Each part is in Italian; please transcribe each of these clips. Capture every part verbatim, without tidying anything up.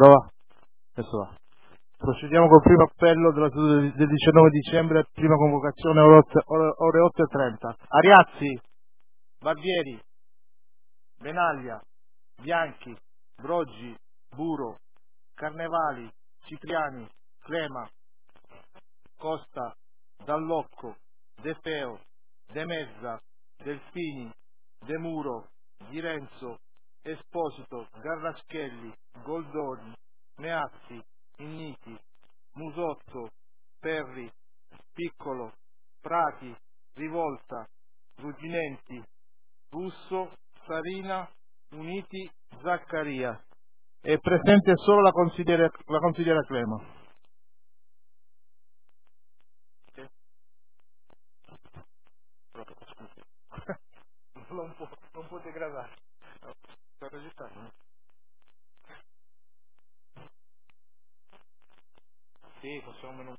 Prova. Adesso va. Procediamo col primo appello della seduta del diciannove dicembre, prima convocazione ore otto e trenta. Ariazzi, Barbieri, Benaglia, Bianchi, Broggi, Buro, Carnevali, Cipriani, Crema, Costa, Dallocco, De Feo, De Mezza, Delfini, De Muro, Di Renzo, Esposito, Garraschelli, Goldoni, Meazzi, Inniti, Musotto, Perri, Piccolo, Prati, Rivolta, Rugginenti, Russo, Sarina, Uniti, Zaccaria. È presente solo la consigliera, la consigliera Crema. Sì. Non può, non può degradare. No, sto registrando. Sì, possiamo meno.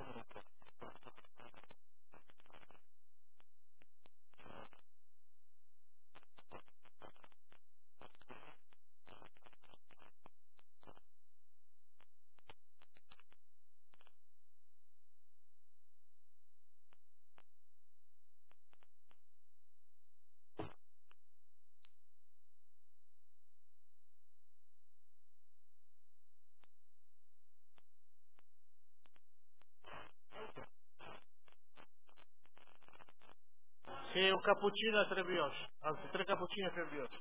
Sì, un cappuccino e tre brioche. Anzi, tre cappuccini e tre brioche.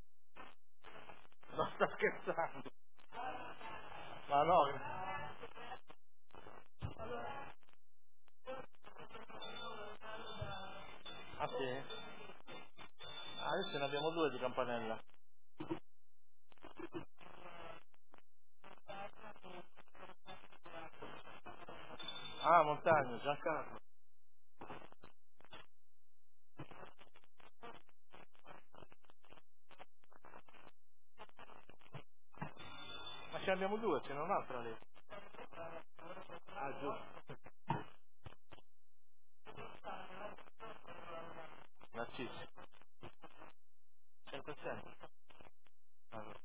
Non sta scherzando. Ma no. Ah sì? Ah, adesso ne abbiamo due di campanella. Ah, Montagno, Giancarlo. Ma ce ne abbiamo due, ce n'è un'altra lì. Ah, giusto. Narciso. cento e cento. Allora.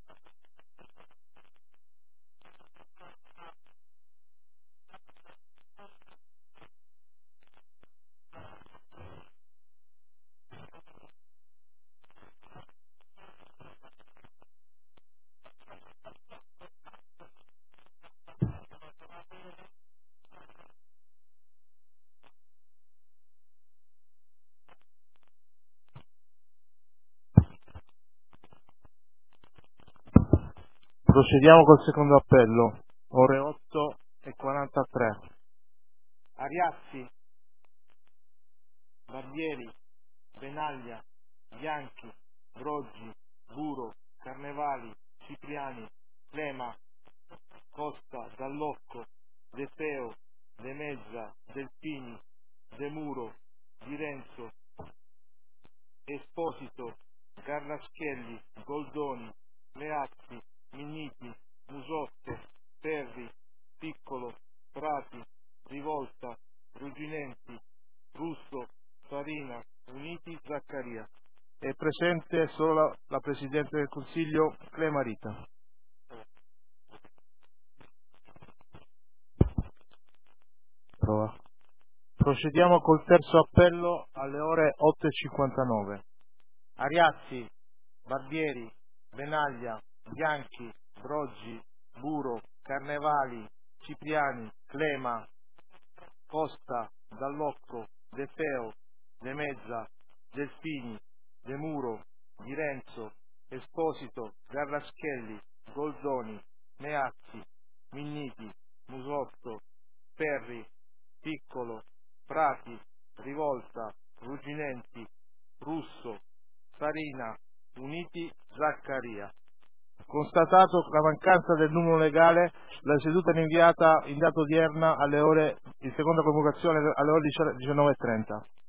Procediamo col secondo appello. Ore otto e quarantatré. Ariazzi, Barbieri, Benaglia, Bianchi, Broggi, Buro, Carnevali, Cipriani, Crema, Costa, Dallocco, De Feo, De Mezza, Delfini, De Muro, Di Renzo, Esposito, Garraschelli, Goldoni, Meazzi, Minniti, Musotto, Perri, Piccolo, Prati, Rivolta, Rugginenti, Russo, Farina, Uniti, Zaccaria. È presente solo la, la Presidente del Consiglio, Crema Rita. Prova. Procediamo col terzo appello alle ore otto e cinquantanove. Ariazzi, Barbieri, Benaglia, Bianchi, Broggi, Buro, Carnevali, Cipriani, Crema, Costa, Dallocco, De Feo, De Mezza, Delfini, De Muro, Di Renzo, Esposito, Garraschelli, Goldoni, Meazzi, Minniti, Musotto, Perri, Piccolo, Prati, Rivolta, Rugginenti, Russo, Farina, Uniti, Zaccaria. Constatato la mancanza del numero legale, la seduta è inviata in data odierna alle ore, in seconda convocazione alle ore diciannove e trenta.